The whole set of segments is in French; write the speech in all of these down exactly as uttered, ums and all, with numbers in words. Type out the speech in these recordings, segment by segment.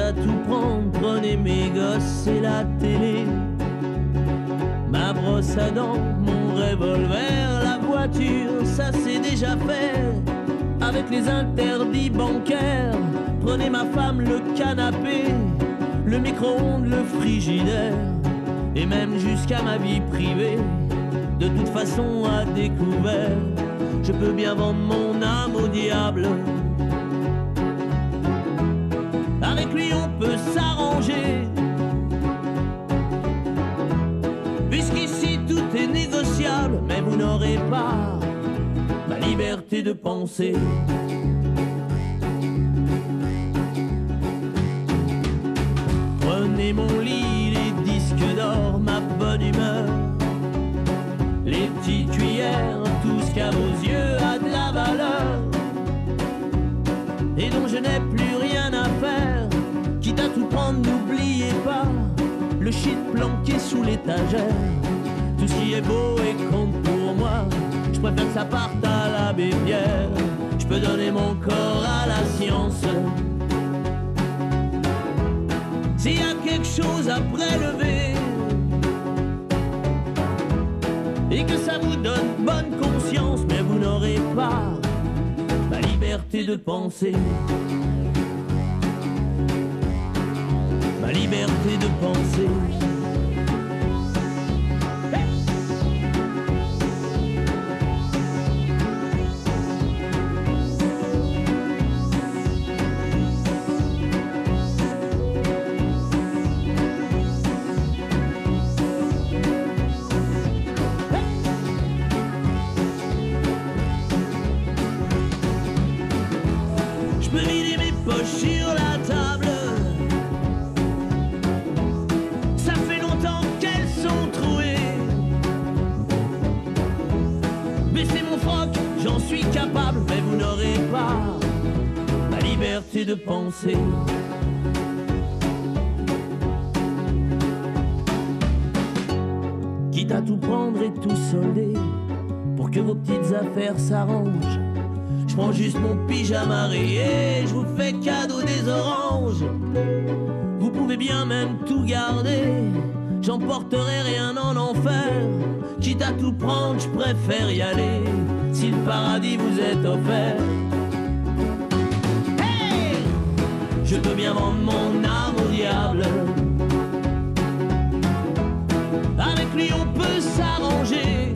à tout prendre, prenez mes gosses et la télé. Ma brosse à dents, mon revolver, la voiture, ça c'est déjà fait. Avec les interdits bancaires, prenez ma femme, le canapé, le micro-ondes, le frigidaire, et même jusqu'à ma vie privée. De toute façon à découvert, je peux bien vendre mon âme au diable. Avec lui on peut s'arranger, puisqu'ici tout est négociable. Mais vous n'aurez pas ma liberté de penser. Prenez mon lit, les disques d'or, ma bonne humeur, les petites cuillères, tout ce qu'à vos yeux a de la valeur et dont je n'ai plus rien à faire. Quitte à tout prendre, n'oubliez pas le shit planqué sous l'étagère. Tout ce qui est beau et compte pour moi, je préfère que ça parte à l'abbé Pierre. Je peux donner mon corps à la science. S'il y a quelque chose à prélever et que ça vous donne bonne conscience, mais vous n'aurez pas ma liberté de penser. Ma liberté de penser. Je peux vider mes poches sur la table, ça fait longtemps qu'elles sont trouées. Baisser mon froc, j'en suis capable, mais vous n'aurez pas ma liberté de penser. Quitte à tout prendre et tout solder pour que vos petites affaires s'arrangent, je prends juste mon pyjama rayé, je vous fais cadeau des oranges. Vous pouvez bien même tout garder, j'emporterai rien en enfer. Quitte à tout prendre, je préfère y aller, si le paradis vous est offert. Hey! Je peux bien vendre mon âme au diable. Avec lui on peut s'arranger,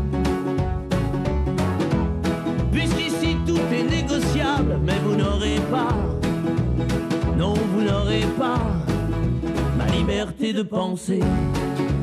puisqu'ici tout est négociable. Mais vous n'aurez pas, non vous n'aurez pas ma liberté de penser.